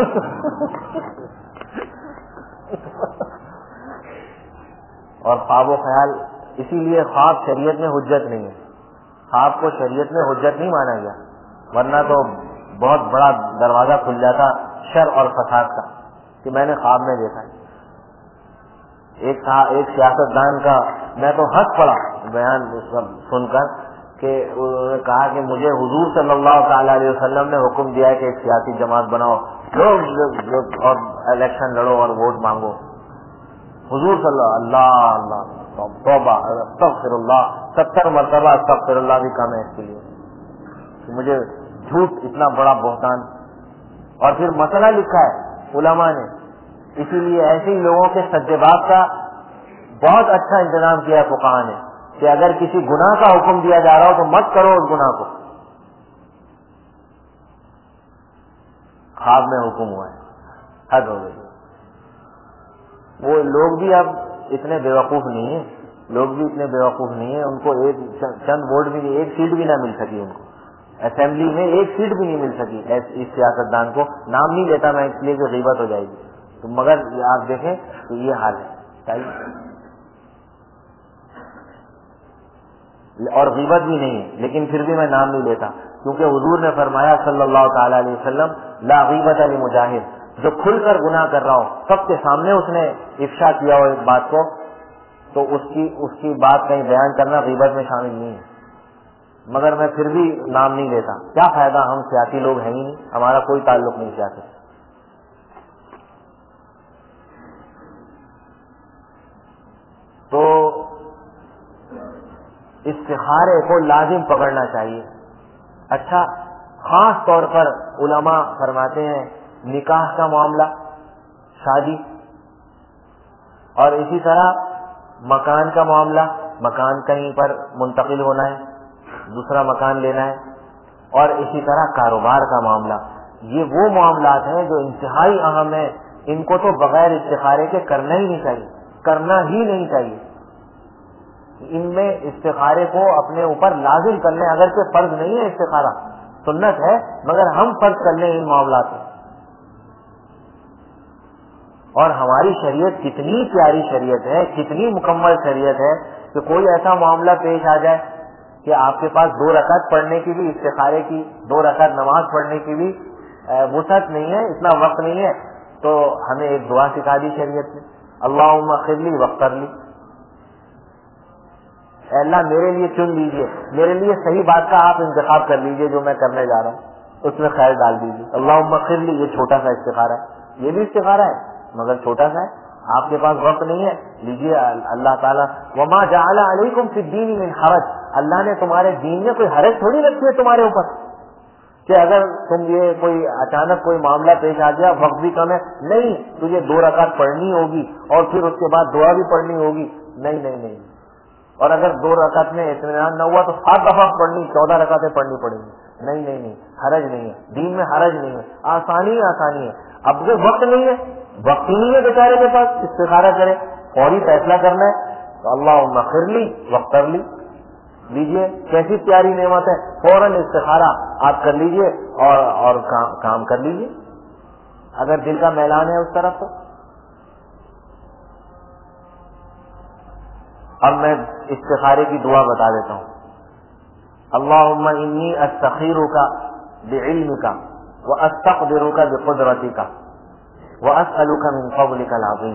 اور خواب و خیال، اسی لیے خواب شریعت میں حجت نہیں ہے. خواب کو شریعت میں حجت نہیں مانا گیا، ورنہ تو بہت بڑا دروازہ کھل جاتا شر اور فساد کا کہ میں نے خواب میں دیکھا. ایک تھا ایک سیاست دان کا، میں تو ہنس پڑا بیان سن کر کہ انہوں نے کہا کہ مجھے حضور صلی اللہ تعالی علیہ وسلم نے حکم دیا ہے کہ ایک سیاسی جماعت بناؤ لوگ اور الیکشن لڑو اور ووٹ مانگو. حضور صلی اللہ اللہ توبہ استغفر اللہ ستر مرتبہ استغفر اللہ بھی کم ہے اس کے لیے. مجھے جھوٹ اتنا بڑا بہتان. اور پھر مسئلہ لکھا ہے علماء نے، اسی لیے ایسے ہی لوگوں کے سجبات کا بہت اچھا انتظام کیا ہے فقہاء نے کہ اگر کسی گناہ کا حکم دیا جا رہا ہو تو مت کرو اس گناہ کو. خواب میں حکم ہوا ہے، حد ہو گئی. وہ لوگ بھی اب اتنے بیوقوف نہیں ہیں، لوگ بھی اتنے بیوقوف نہیں ہیں. ان کو ایک چند ووٹ بھی نہیں، ایک سیٹ بھی نہ مل سکی. ان کو اسمبلی میں ایک سیٹ بھی نہیں مل سکی. اس سیاست دان کو نام نہیں لیتا میں اس لیے کہ غیبت ہو جائے گی. تو مگر آپ دیکھیں تو یہ حال ہے. اور غیبت بھی نہیں ہے لیکن پھر بھی میں نام نہیں لیتا، کیونکہ حضور نے فرمایا صلی اللہ تعالی علیہ وسلم لا غیبت لمجاہر، جو کھل کر گناہ کر رہا ہو سب کے سامنے اس نے افشا کیا ہو ایک بات کو تو اس کی اس کی بات کہیں بیان کرنا غیبت میں شامل نہیں ہے. مگر میں پھر بھی نام نہیں لیتا. کیا فائدہ، ہم سیاسی لوگ ہیں ہی نہیں، ہمارا کوئی تعلق نہیں سیاست. تو استخارے کو لازم پکڑنا چاہیے. اچھا، خاص طور پر علماء فرماتے ہیں نکاح کا معاملہ، شادی، اور اسی طرح مکان کا معاملہ، مکان کہیں پر منتقل ہونا ہے، دوسرا مکان لینا ہے، اور اسی طرح کاروبار کا معاملہ. یہ وہ معاملات ہیں جو انتہائی اہم ہیں. ان کو تو بغیر استخارے کے کرنا ہی نہیں چاہیے، کرنا ہی نہیں چاہیے. ان میں استخارے کو اپنے اوپر لازم کر لیں، اگرچہ فرض نہیں ہے استخارہ، سنت ہے، مگر ہم فرض کر لیں ان معاملات میں. اور ہماری شریعت کتنی پیاری شریعت ہے، کتنی مکمل شریعت ہے کہ کوئی ایسا معاملہ پیش آ جائے کہ آپ کے پاس دو رکعت پڑھنے کی بھی، استخارے کی دو رکعت نماز پڑھنے کی بھی وسعت نہیں ہے، اتنا وقت نہیں ہے، تو ہمیں ایک دعا سکھا دی شریعت نے، اللہم اغفر لی واغفر لی. اے اللہ میرے لیے چن لیجئے، میرے لیے صحیح بات کا آپ انتخاب کر لیجئے جو میں کرنے جا رہا ہوں، اس میں خیر ڈال دیجیے. اللہم اغفر لی، یہ چھوٹا سا استخارہ ہے، یہ بھی استخارہ ہے مگر چھوٹا سا ہے. آپ کے پاس وقت نہیں ہے، لیجیے. اللہ تعالیٰ وما جعل علیکم فی الدین من حرج، اللہ نے تمہارے دین میں کوئی حرج تھوڑی رکھی ہے تمہارے اوپر کہ اگر تم یہ کوئی اچانک کوئی معاملہ پیش آ گیا، وقت بھی کم ہے، نہیں تجھے دو رکعت پڑھنی ہوگی اور پھر اس کے بعد دعا بھی پڑھنی ہوگی. نہیں نہیں نہیں. اور اگر دو رکعت میں اطمینان نہ ہوا تو سات دفعہ پڑھنی، چودہ رکعتیں پڑھنی پڑیں گی. نہیں نہیں نہیں، حرج نہیں ہے دین میں، حرج نہیں ہے، آسانی آسانی ہے. اب جو وقت نہیں ہے، وقت نہیں ہے بیچارے کے پاس استخارہ کرے، فوری فیصلہ کرنا ہے، تو اللہم اغفر لی واغفر لی لیجیے. کیسی پیاری نعمت ہے، فوراً استخارہ آپ کر لیجیے اور اور کام کر لیجیے اگر دل کا میلان ہے اس طرف. تو اب میں استخارے کی دعا بتا دیتا ہوں. اللہم انی استخیرک بعلمک واستقدرک بقدرتک واسألک من فضلک العظیم.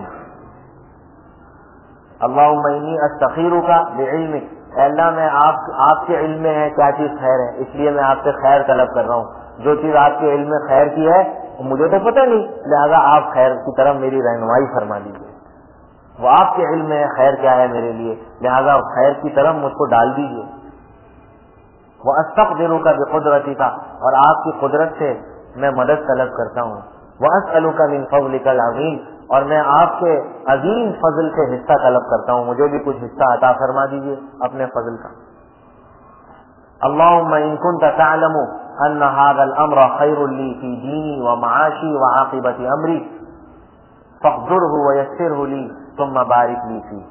اللہم انی استخیرک بعلمک، اے اللہ میں آپ آپ کے علم میں ہے کیا چیز خیر ہے، اس لیے میں آپ سے خیر طلب کر رہا ہوں. جو چیز آپ کے علم میں خیر کی ہے مجھے تو پتہ نہیں، لہذا آپ خیر کی طرف میری رہنمائی فرما دیجیے. وہ آپ کے علم میں ہے خیر کیا ہے میرے لیے، لہذا خیر کی طرف مجھ کو ڈال دیجیے. وَأَسْتَقْدِرُكَ بِقُدْرَتِكَ، اور آپ کی قدرت سے میں مدد طلب کرتا ہوں. وَأَسْأَلُكَ مِنْ فَضْلِكَ الْعَظِيمِ، اور میں آپ کے عظیم فضل سے حصہ طلب کرتا ہوں، مجھے بھی کچھ حصہ عطا فرما دیجیے اپنے فضل کا. اللهم إن كنت تعلم أن هذا الأمر خير لي في ديني ومعاشي وعاقبة أمري فاقدره ويسره لي ثم بارك لي فيه.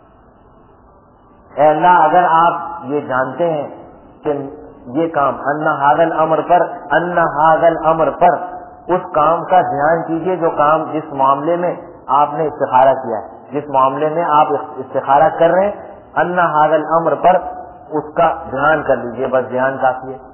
اے اللہ، اگر آپ یہ جانتے ہیں کہ یہ کام ان هذا الامر پر ان هذا الامر پر اس کام کا دھیان کیجیے جو کام جس معاملے میں آپ نے استخارہ کیا ہے، جس معاملے میں آپ استخارہ کر رہے ہیں، ان هذا الامر پر اس کا دھیان کر لیجیے، بس دھیان کافی ہے.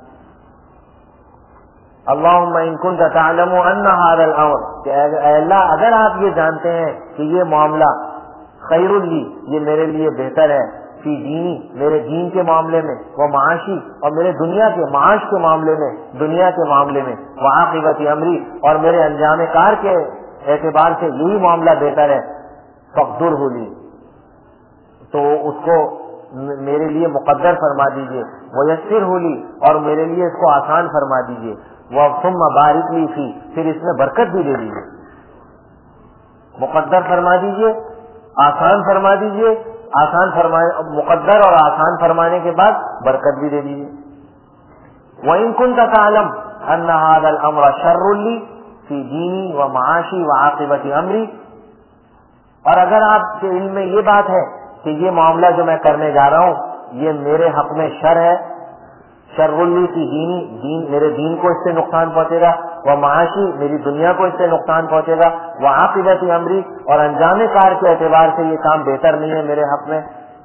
اللہم ان کنت تعلم ان هذا الامر، کہ اے اللہ اگر آپ یہ جانتے ہیں کہ یہ معاملہ خیر لی، یہ میرے لیے بہتر ہے، فی دینی، میرے دین کے معاملے میں، وہ معاشی، اور میرے دنیا کے معاش کے معاملے میں، دنیا کے معاملے میں، وہ عاقبت امری، اور میرے انجام کار کے اعتبار سے یہی معاملہ بہتر ہے، فقدر ہو لی، تو اس کو میرے لیے مقدر فرما دیجیے. ویسر ہو لی، اور میرے لیے اس کو آسان فرما دیجیے. وہ ثم بارک لی فی، پھر اس میں برکت بھی دے دیجیے. مقدر فرما دیجیے، آسان فرما دیجیے، آسان فرما مقدر اور آسان فرمانے کے بعد برکت بھی دے دیجیے. وَإِن كُنتَ تَعْلَمُ أَنَّ هَذَا الْأَمْرَ شَرٌّ لِّي فِي دِينِي وَمَعَاشِي وَعَاقِبَةِ أَمْرِي، اور اگر آپ کے علم میں یہ بات ہے کہ یہ معاملہ جو میں کرنے جا رہا ہوں یہ میرے حق میں شر ہے، شر لی کی دینی، دین میرے دین کو اس سے نقصان پہنچے گا، وہ معاشی میری دنیا کو اس سے نقصان پہنچے گا، وہ عاقبت امری، اور انجام کار کے اعتبار سے یہ کام بہتر نہیں ہے میرے حق میں،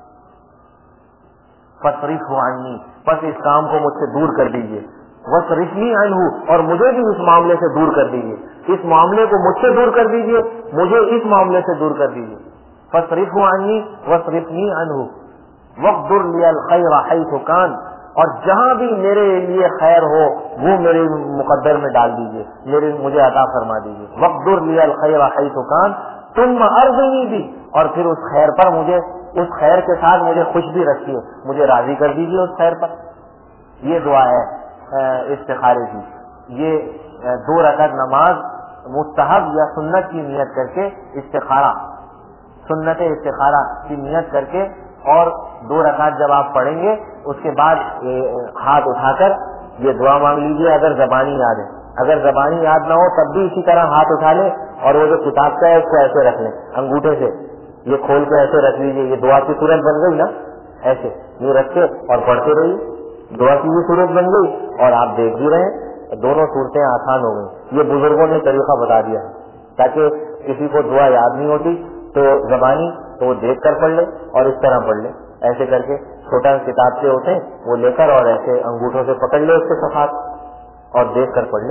فاصرفہ عنی، بس اس کام کو مجھ سے دور کر دیجیے. واصرفنی عنہ، اور مجھے بھی اس معاملے سے دور کر دیجیے، اس معاملے کو مجھ سے دور کر دیجیے، مجھے اس معاملے سے دور کر دیجیے. فاصرفہ عنی واصرفنی عنہ واقدر لی الخیر حیث کان، اور جہاں بھی میرے لیے خیر ہو وہ میرے مقدر میں ڈال دیجیے، میرے مجھے عطا فرما دیجیے. واقدر لی الخیر حیث کان ثم ارضنی بھی، اور پھر اس خیر پر مجھے، اس خیر کے ساتھ مجھے خوش بھی رکھیے، مجھے راضی کر دیجیے اس خیر پر. یہ دعا ہے استخارے کی. یہ دو رکعت نماز مستحب یا سنت کی نیت کر کے استخارہ، سنت استخارہ کی نیت کر کے، اور دو رکعت جب آپ پڑھیں گے اس کے بعد ہاتھ اٹھا کر یہ دعا مانگ لیجیے اگر زبانی یاد ہے. اگر زبانی یاد نہ ہو تب بھی اسی طرح ہاتھ اٹھا لیں، اور وہ جو کتاب کا ہے اس کو ایسے رکھ لیں، انگوٹھے سے یہ کھول کے ایسے رکھ لیجیے. یہ دعا کی صورت بن گئی نا، ایسے یہ رکھ کے اور پڑھتے رہیے. دعا کی یہ صورت بن گئی اور آپ دیکھ بھی رہے ہیں، دونوں صورتیں آسان ہو گئی. یہ بزرگوں نے طریقہ بتا دیا ہے تاکہ کسی کو دعا یاد نہیں ہوتی تو زبانی تو وہ دیکھ کر پڑھ لے اور اس طرح پڑھ لے. ایسے کر کے چھوٹا کتاب سے ہوتے ہیں وہ لے کر اور ایسے انگوٹھوں سے پکڑ لے اس کے صفحات اور دیکھ کر پڑھ لے.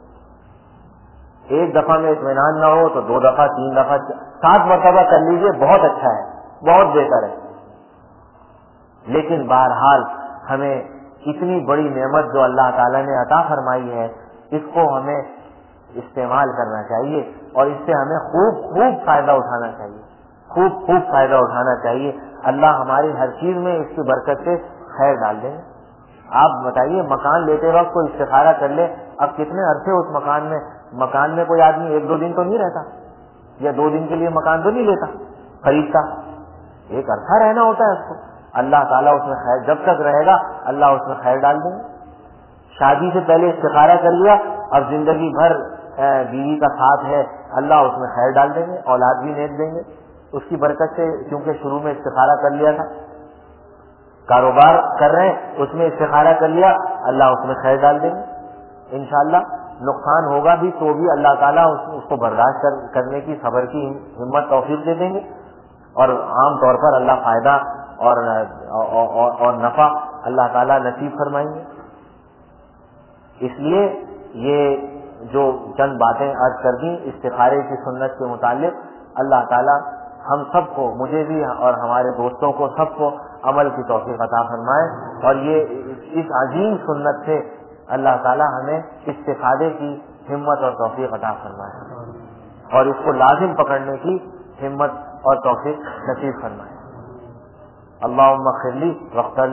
ایک دفعہ میں اطمینان نہ ہو تو دو دفعہ، تین دفعہ، سات مرتبہ کر لیجیے، بہت اچھا ہے، بہت بہتر ہے. لیکن بہرحال ہمیں اتنی بڑی نعمت جو اللہ تعالیٰ نے عطا فرمائی ہے اس کو ہمیں استعمال کرنا چاہیے، اور اس سے ہمیں خوب خوب فائدہ اٹھانا چاہیے، خوب خوب فائدہ اٹھانا چاہیے. اللہ ہماری ہر چیز میں اس کی برکت سے خیر ڈال دیں. آپ بتائیے مکان لیتے وقت کوئی استخارہ کر لے، اب کتنے عرصے اس مکان میں، مکان میں کوئی آدمی ایک دو دن تو نہیں رہتا، یا دو دن کے لیے مکان تو نہیں لیتا خریدتا، ایک عرصہ رہنا ہوتا ہے اس کو. اللہ تعالیٰ اس میں خیر، جب تک رہے گا اللہ اس میں خیر ڈال دیں گے. شادی سے پہلے استخارہ کر لیا، اب زندگی بھر بیوی کا ساتھ ہے، اللہ اس میں خیر ڈال دیں گے، اولاد بھی نیک دیں گے اس کی برکت سے، کیونکہ شروع میں استخارہ کر لیا تھا. کاروبار کر رہے ہیں اس میں استخارہ کر لیا، اللہ اس میں خیر ڈال دیں گے انشاءاللہ. نقصان ہوگا بھی تو بھی اللہ تعالیٰ اس کو برداشت کرنے کی، صبر کی ہمت توفیق دے دیں گے، اور عام طور پر اللہ فائدہ اور اور, اور نفع اللہ تعالیٰ نصیب فرمائیں گے. اس لیے یہ جو چند باتیں عرض کر دیں استخارے کی سنت کے متعلق، اللہ تعالیٰ ہم سب کو، مجھے بھی اور ہمارے دوستوں کو سب کو عمل کی توفیق عطا فرمائے، اور یہ اس عظیم سنت سے اللہ تعالیٰ ہمیں استفادے کی ہمت اور توفیق عطا فرمائے، اور اس کو لازم پکڑنے کی ہمت اور توفیق نصیب فرمائے. اللہم اغفر لی واغفر لی.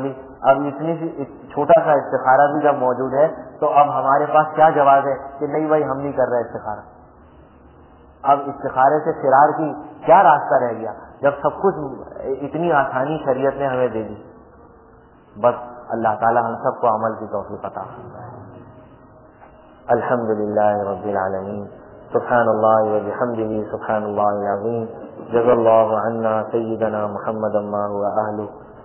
اب اتنی سی چھوٹا سا استخارہ بھی جب موجود ہے تو اب ہمارے پاس کیا جواز ہے کہ نہیں بھائی ہم نہیں کر رہے استخارہ. اب استخارے سے فرار کی کیا راستہ رہ گیا جب سب کچھ اتنی آسانی شریعت نے ہمیں دے دی. بس اللہ تعالی ہم سب کو عمل کی توفیق عطا فرمائے. الحمد للہ رب العالمین. سبحان اللہ وبحمدہ سبحان اللہ العظیم. جزا اللہ عنا سیدنا محمد ما هو اہلہ.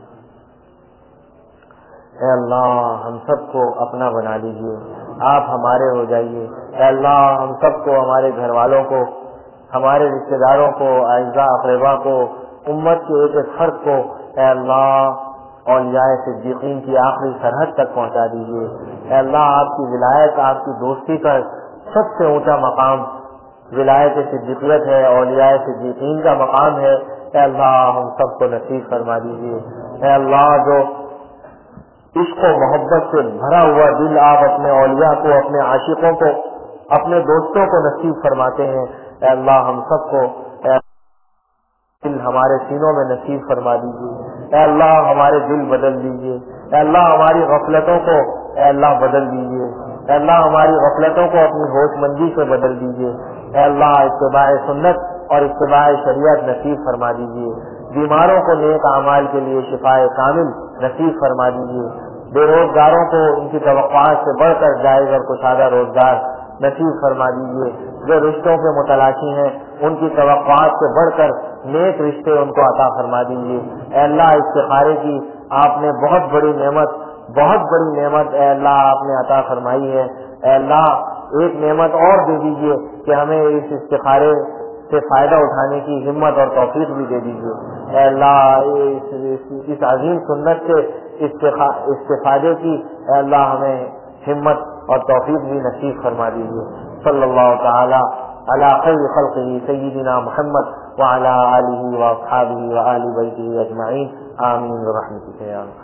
اے اللہ ہم سب کو اپنا بنا لیجیے, آپ ہمارے ہو جائیے. اے اللہ ہم سب کو, ہمارے گھر والوں کو, ہمارے رشتہ داروں کو, اعزاء اقربا کو, امت کے ایک ایک فرد کو اے اللہ اولیاء صدیقین کی آخری سرحد تک پہنچا دیجیے. اے اللہ آپ کی ولایت, آپ کی دوستی کا سب سے اونچا مقام ولایت صدیقیت ہے, اولیاء صدیقین کا مقام ہے. اے اللہ ہم سب کو نصیب فرما دیجیے. اے اللہ جو عشق و محبت سے بھرا ہوا دل آپ اپنے اولیاء کو, اپنے عاشقوں کو, اپنے دوستوں کو نصیب فرماتے ہیں, اے اللہ ہم سب کو دل ہمارے سینوں میں نصیب فرما دیجیے. اے اللہ ہمارے دل بدل دیجیے. اے اللہ ہماری غفلتوں کو اے اللہ بدل دیجیے. اے اللہ ہماری غفلتوں کو اپنی ہوش مندی سے بدل دیجیے. اے اللہ اتباع سنت اور اتباع شریعت نصیب فرما دیجیے. بیماروں کو نیک اعمال کے لیے شفاء کامل نصیب فرما دیجیے. بے روزگاروں کو ان کی توقعات سے بڑھ کر جائز اور کشادہ روزگار نصیب فرما دیجیے. جو رشتوں کے متلاشی ہیں ان کی توقعات سے بڑھ کر نیک رشتے ان کو عطا فرما دیجیے. اے اللہ استخارے کی آپ نے بہت بڑی نعمت بہت بڑی نعمت اے اللہ آپ نے عطا فرمائی ہے. اے اللہ ایک نعمت اور دے دیجیے کہ ہمیں اس استخارے سے فائدہ اٹھانے کی ہمت اور توفیق بھی دے دیجیے. اے اللہ اس, اس, اس عظیم سنت سے استفادے کی اے اللہ ہمیں ہمت اور توفیق بھی نصیب فرما دیجیے. صلی اللہ تعالی علی خیر خلقہ سیدنا محمد وعلی آلہ واصحابہ وآل بیتہ اجمعین. آمین برحمتک یا